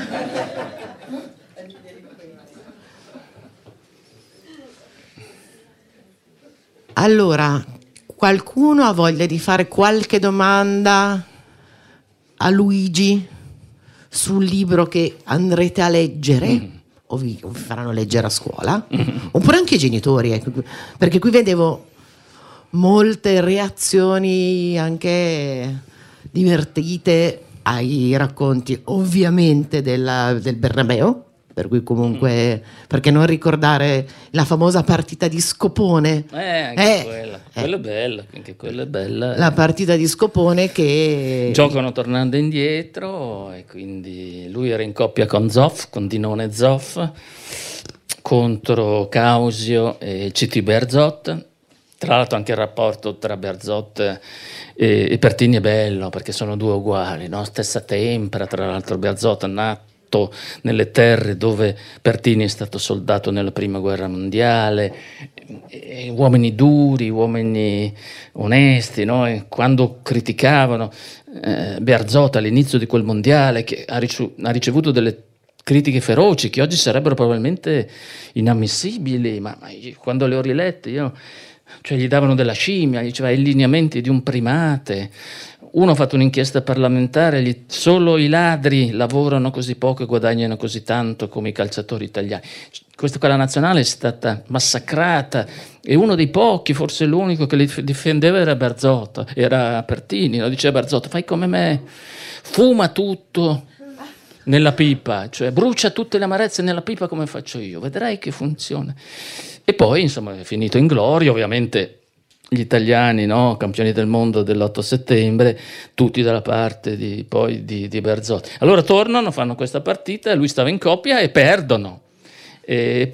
Allora, qualcuno ha voglia di fare qualche domanda a Luigi sul libro che andrete a leggere o vi faranno leggere a scuola? Oppure anche i genitori, perché qui vedevo molte reazioni anche divertite ai racconti, ovviamente del Bernabeu, per cui comunque, perché non ricordare la famosa partita di Scopone? Quella è bella, anche quella è bella. La partita di Scopone che giocano tornando indietro, e quindi lui era in coppia con Zoff, con Dinone Zoff, contro Causio e CT Bearzot. Tra l'altro anche il rapporto tra Bearzot e Pertini è bello, perché sono due uguali, no? Stessa tempera, tra l'altro Bearzot è nato nelle terre dove Pertini è stato soldato nella prima guerra mondiale, uomini duri, uomini onesti, no? E quando criticavano Bearzot all'inizio di quel mondiale, che ha ricevuto delle critiche feroci che oggi sarebbero probabilmente inammissibili, ma quando le ho rilette cioè gli davano della scimmia, gli diceva i lineamenti di un primate. Uno ha fatto un'inchiesta parlamentare, solo i ladri lavorano così poco e guadagnano così tanto come i calciatori italiani. Questa qua, la nazionale, è stata massacrata, e uno dei pochi, forse l'unico che li difendeva era Bearzot, era Pertini, lo diceva Bearzot, fai come me, fuma tutto nella pipa, cioè brucia tutte le amarezze nella pipa come faccio io, vedrai che funziona. E poi insomma è finito in gloria, ovviamente gli italiani, no? Campioni del mondo dell'8 settembre, tutti dalla parte di Bearzot. Allora tornano, fanno questa partita, e lui stava in coppia e perdono. E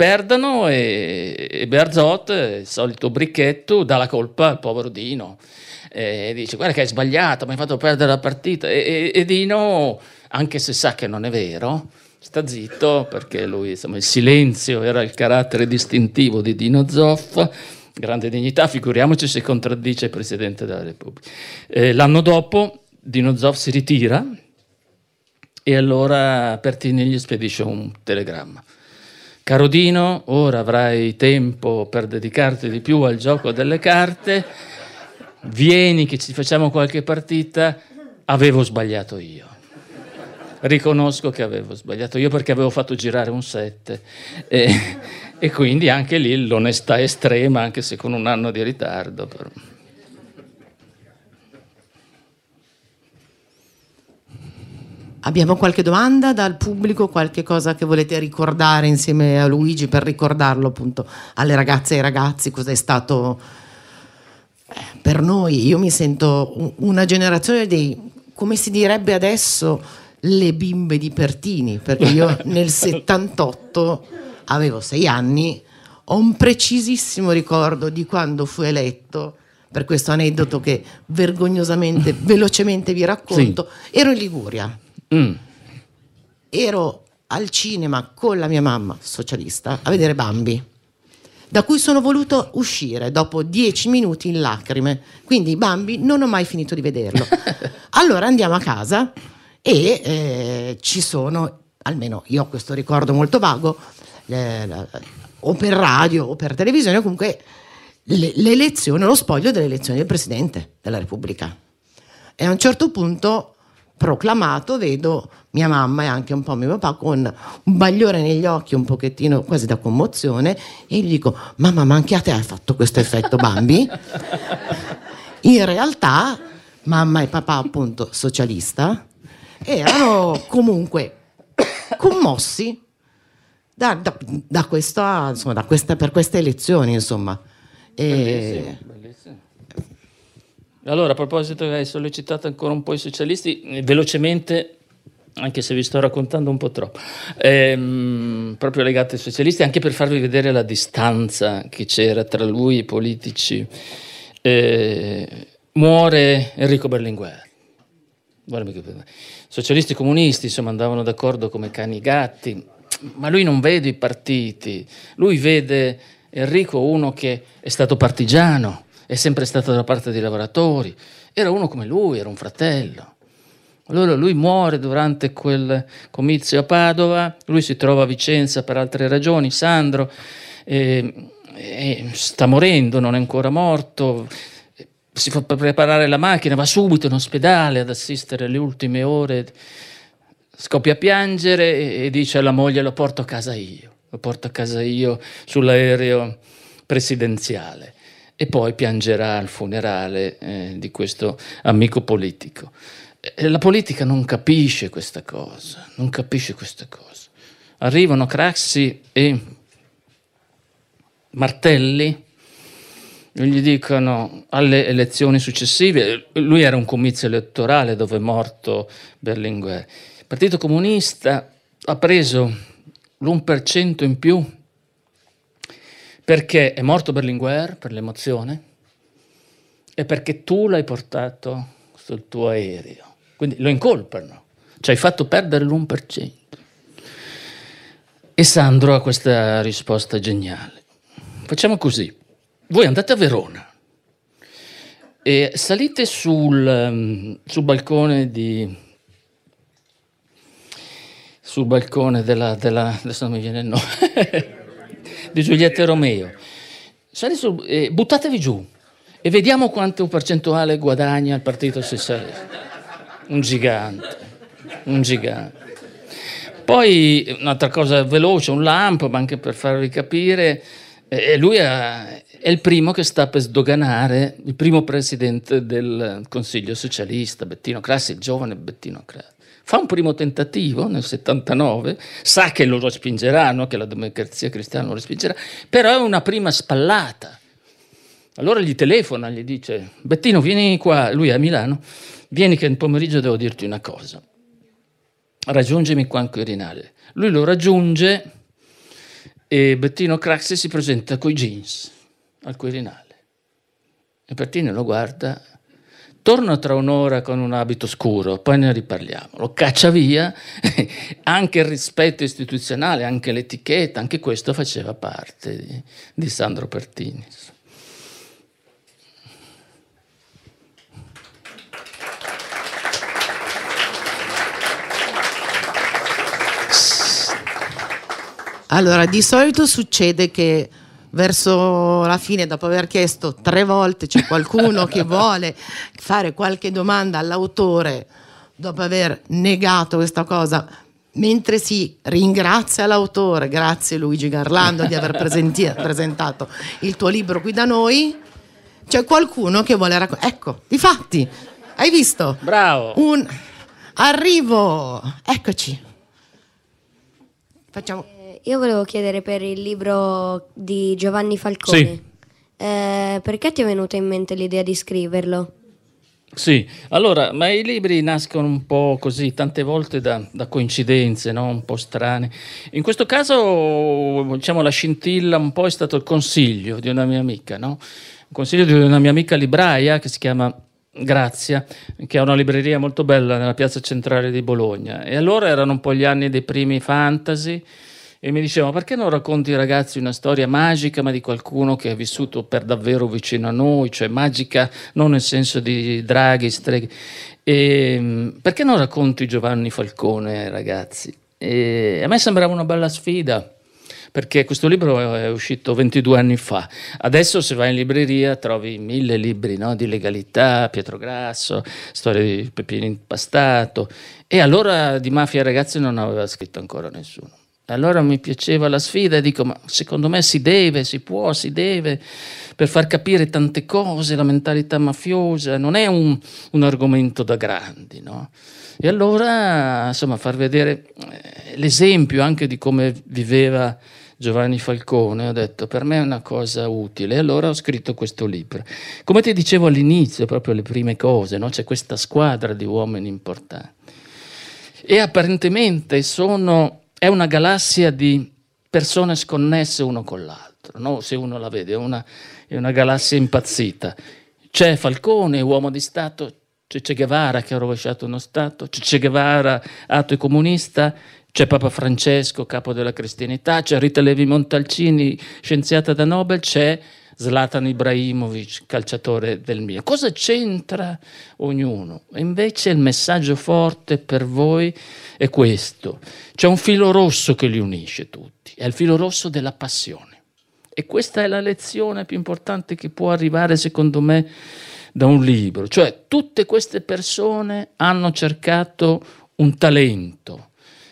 Bearzot, il solito bricchetto, dà la colpa al povero Dino. E dice, guarda che hai sbagliato, mi hai fatto perdere la partita. E Dino, anche se sa che non è vero, sta zitto, perché lui, insomma, il silenzio era il carattere distintivo di Dino Zoff. Grande dignità, figuriamoci se contraddice il Presidente della Repubblica. L'anno dopo Dino Zoff si ritira, e allora Pertini gli spedisce un telegramma. Caro Dino, ora avrai tempo per dedicarti di più al gioco delle carte, vieni che ci facciamo qualche partita, avevo sbagliato io. Riconosco che avevo sbagliato io, perché avevo fatto girare un 7 e quindi anche lì l'onestà estrema, anche se con un anno di ritardo. Però. Abbiamo qualche domanda dal pubblico, qualche cosa che volete ricordare insieme a Luigi, per ricordarlo appunto alle ragazze e ai ragazzi cos'è stato per noi. Io mi sento una generazione dei, come si direbbe adesso, le bimbe di Pertini, perché io nel 78 avevo 6 anni, ho un precisissimo ricordo di quando fu eletto, per questo aneddoto che vergognosamente, velocemente vi racconto. Sì. Ero in Liguria, ero al cinema con la mia mamma, socialista, a vedere Bambi, da cui sono voluto uscire dopo 10 minuti in lacrime, quindi Bambi non ho mai finito di vederlo. Allora andiamo a casa, e ci sono, almeno io ho questo ricordo molto vago, o per radio o per televisione, comunque l'elezione, lo spoglio delle elezioni del Presidente della Repubblica. E a un certo punto, proclamato, vedo mia mamma e anche un po' mio papà con un bagliore negli occhi, un pochettino quasi da commozione, e gli dico: mamma, ma anche a te hai fatto questo effetto Bambi? In realtà mamma e papà, appunto socialista, erano comunque commossi da questa, insomma, per queste elezioni, insomma. Bellissimo. Allora, a proposito, hai sollecitato ancora un po' i socialisti, velocemente, anche se vi sto raccontando un po' troppo, proprio legato ai socialisti, anche per farvi vedere la distanza che c'era tra lui e i politici. Muore Enrico Berlinguer. Socialisti e comunisti, insomma, andavano d'accordo come cani e gatti, ma lui non vede i partiti, lui vede Enrico uno che è stato partigiano, è sempre stato dalla parte dei lavoratori, era uno come lui, era un fratello. Allora lui muore durante quel comizio a Padova, lui si trova a Vicenza per altre ragioni, Sandro, sta morendo, non è ancora morto, si fa preparare la macchina, va subito in ospedale ad assistere alle ultime ore, scoppia a piangere e dice alla moglie: lo porto a casa io sull'aereo presidenziale, e poi piangerà al funerale di questo amico politico. La politica non capisce questa cosa. Arrivano Craxi e Martelli e gli dicono alle elezioni successive, lui era un comizio elettorale dove è morto Berlinguer, il Partito Comunista ha preso l'1% in più perché è morto Berlinguer per l'emozione e perché tu l'hai portato sul tuo aereo. Quindi lo incolpano, ci hai fatto perdere l'1%. E Sandro ha questa risposta geniale. Facciamo così, voi andate a Verona e salite sul balcone della adesso non mi viene il nome di Giulietta Romeo, buttatevi giù e vediamo quanto percentuale guadagna il Partito Socialista. Un gigante. Poi un'altra cosa veloce, un lampo, ma anche per farvi capire, lui è il primo che sta per sdoganare il primo presidente del Consiglio Socialista, Bettino Craxi, il giovane Bettino Craxi. Fa un primo tentativo nel 79, sa che lo respingeranno, che la Democrazia Cristiana lo respingerà, però è una prima spallata. Allora gli telefona, gli dice: Bettino, vieni qua, lui è a Milano, vieni che nel pomeriggio devo dirti una cosa, raggiungimi qua in Quirinale. Lui lo raggiunge e Bettino Craxi si presenta coi jeans al Quirinale e Bettino lo guarda, torna tra un'ora con un abito scuro, poi ne riparliamo, lo caccia via. Anche il rispetto istituzionale, anche l'etichetta, anche questo faceva parte di Sandro Pertini. Allora, di solito succede che verso la fine, dopo aver chiesto 3 volte, c'è qualcuno che vuole fare qualche domanda all'autore dopo aver negato questa cosa, mentre si ringrazia l'autore, grazie Luigi Garlando di aver presentato il tuo libro qui da noi, c'è qualcuno che vuole raccontare. Ecco, difatti, hai visto? Bravo! Arrivo! Eccoci. Facciamo... Io volevo chiedere per il libro di Giovanni Falcone. Sì. Perché ti è venuta in mente l'idea di scriverlo? Sì, allora, ma i libri nascono un po' così, tante volte da coincidenze, no? Un po' strane. In questo caso, diciamo, la scintilla un po' è stato il consiglio di una mia amica, no? Un consiglio di una mia amica libraia che si chiama Grazia, che ha una libreria molto bella nella piazza centrale di Bologna. E allora erano un po' gli anni dei primi fantasy, e mi diceva: perché non racconti ai ragazzi una storia magica, ma di qualcuno che è vissuto per davvero vicino a noi, cioè magica non nel senso di draghi, streghe, perché non racconti Giovanni Falcone ai ragazzi? E a me sembrava una bella sfida, perché questo libro è uscito 22 anni fa. Adesso se vai in libreria trovi 1000 libri, no? Di legalità, Pietro Grasso, storia di Peppino Impastato, e allora di mafia ragazzi non aveva scritto ancora nessuno. Allora mi piaceva la sfida e dico, ma secondo me si deve, per far capire tante cose, la mentalità mafiosa, non è un argomento da grandi, no? E allora, insomma, far vedere l'esempio anche di come viveva Giovanni Falcone, ho detto, per me è una cosa utile, e allora ho scritto questo libro. Come ti dicevo all'inizio, proprio le prime cose, no? C'è questa squadra di uomini importanti. E apparentemente è una galassia di persone sconnesse uno con l'altro, no? Se uno la vede, è una galassia impazzita. C'è Falcone, uomo di Stato, c'è Che Guevara che ha rovesciato uno Stato, c'è Che Guevara, ateo e comunista, c'è Papa Francesco, capo della cristianità, c'è Rita Levi Montalcini, scienziata da Nobel, c'è Zlatan Ibrahimovic, calciatore del Milan. Cosa c'entra ognuno? E invece il messaggio forte per voi è questo. C'è un filo rosso che li unisce tutti, è il filo rosso della passione. E questa è la lezione più importante che può arrivare, secondo me, da un libro. Cioè, tutte queste persone hanno cercato un talento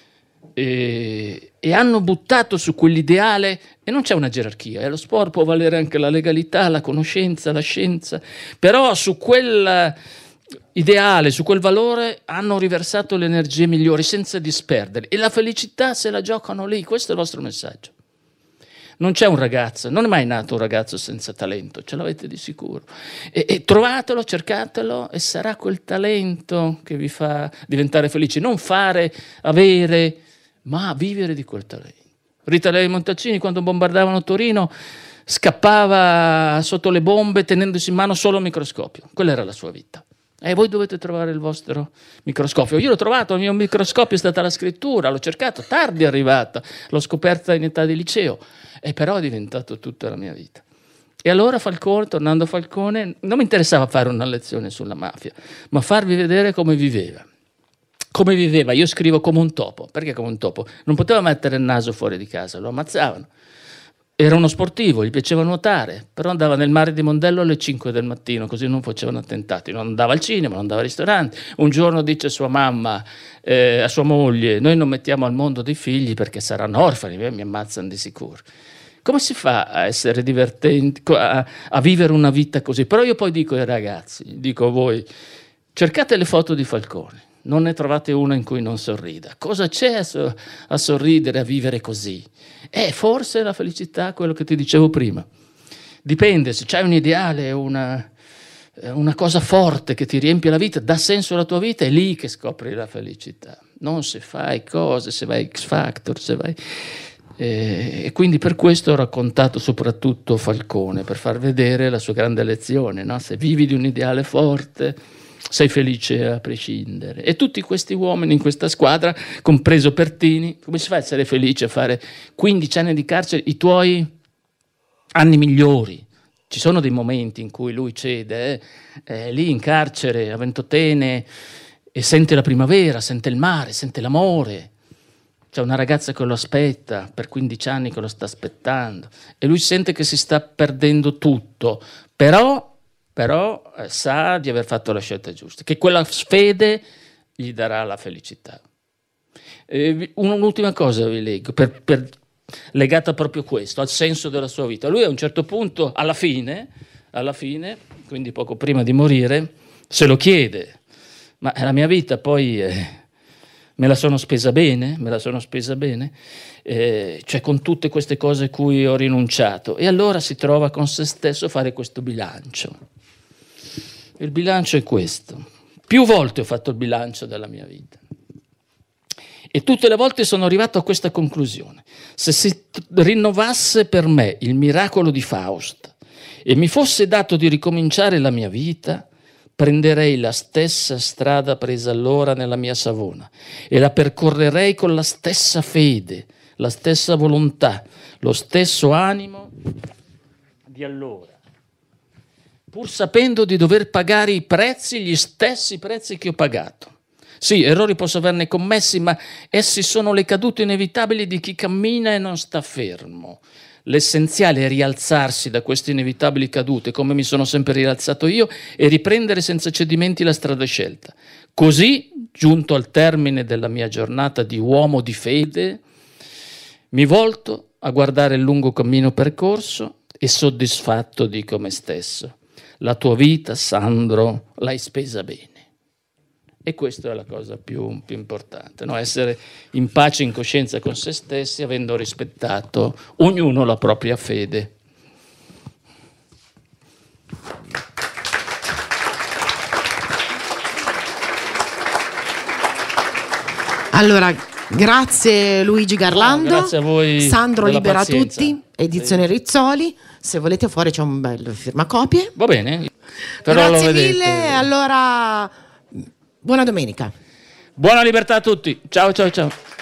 e hanno buttato su quell'ideale, e non c'è una gerarchia, lo sport può valere anche la legalità, la conoscenza, la scienza, però su quel ideale, su quel valore hanno riversato le energie migliori senza disperderle, e la felicità se la giocano lì. Questo è il vostro messaggio. Non c'è un ragazzo, non è mai nato un ragazzo senza talento, ce l'avete di sicuro. E trovatelo, cercatelo, e sarà quel talento che vi fa diventare felici. Non fare, avere, ma vivere di quel talento. Rita Levi Montalcini, quando bombardavano Torino, scappava sotto le bombe tenendosi in mano solo il microscopio. Quella era la sua vita. E voi dovete trovare il vostro microscopio. Io l'ho trovato, il mio microscopio è stata la scrittura, l'ho cercato, tardi è arrivata, l'ho scoperta in età di liceo, e però è diventato tutta la mia vita. E allora Falcone, tornando a Falcone, non mi interessava fare una lezione sulla mafia, ma farvi vedere come viveva. Come viveva? Io scrivo come un topo. Perché come un topo? Non poteva mettere il naso fuori di casa, lo ammazzavano. Era uno sportivo, gli piaceva nuotare, però andava nel mare di Mondello alle 5 del mattino, così non facevano attentati. Non andava al cinema, non andava al ristorante. Un giorno dice a sua mamma, a sua moglie, noi non mettiamo al mondo dei figli perché saranno orfani, mi ammazzano di sicuro. Come si fa a essere divertenti, a vivere una vita così? Però io poi dico ai ragazzi, dico a voi, cercate le foto di Falcone. Non ne trovate una in cui non sorrida. Cosa c'è a sorridere, a vivere così? Forse la felicità, quello che ti dicevo prima. Dipende, se c'hai un ideale, una cosa forte che ti riempie la vita, dà senso alla tua vita, è lì che scopri la felicità. Non se fai cose, se vai X Factor, se vai... E quindi per questo ho raccontato soprattutto Falcone, per far vedere la sua grande lezione, no? Se vivi di un ideale forte, sei felice a prescindere. E tutti questi uomini in questa squadra, compreso Pertini, come si fa a essere felice a fare 15 anni di carcere, i tuoi anni migliori? Ci sono dei momenti in cui lui cede, lì in carcere a Ventotene, e sente la primavera, sente il mare, sente l'amore. C'è una ragazza che lo aspetta per 15 anni, che lo sta aspettando, e lui sente che si sta perdendo tutto, però sa di aver fatto la scelta giusta, che quella fede gli darà la felicità. Un'ultima cosa vi leggo, legata proprio a questo, al senso della sua vita. Lui a un certo punto, alla fine, quindi poco prima di morire, se lo chiede, ma la mia vita poi me la sono spesa bene? Cioè con tutte queste cose a cui ho rinunciato. E allora si trova con se stesso a fare questo bilancio. Il bilancio è questo. Più volte ho fatto il bilancio della mia vita. E tutte le volte sono arrivato a questa conclusione. Se si rinnovasse per me il miracolo di Faust e mi fosse dato di ricominciare la mia vita, prenderei la stessa strada presa allora nella mia Savona e la percorrerei con la stessa fede, la stessa volontà, lo stesso animo di allora, pur sapendo di dover pagare i prezzi, gli stessi prezzi che ho pagato, Sì, errori posso averne commessi, ma essi sono le cadute inevitabili di chi cammina e non sta fermo. L'essenziale è rialzarsi da queste inevitabili cadute, come mi sono sempre rialzato io, e riprendere senza cedimenti la strada scelta. Così, giunto al termine della mia giornata di uomo di fede, mi volto a guardare il lungo cammino percorso e soddisfatto dico a me stesso: la tua vita, Sandro, l'hai spesa bene. E questa è la cosa più importante, no? Essere in pace, in coscienza con se stessi, avendo rispettato ognuno la propria fede. Allora, grazie Luigi Garlando. Grazie a voi. Sandro Libera pazienza. Tutti, edizione Rizzoli. Se volete fuori c'è un bel firmacopie. Va bene, però Grazie lo vedete. mille, allora buona domenica. Buona libertà a tutti. Ciao ciao ciao.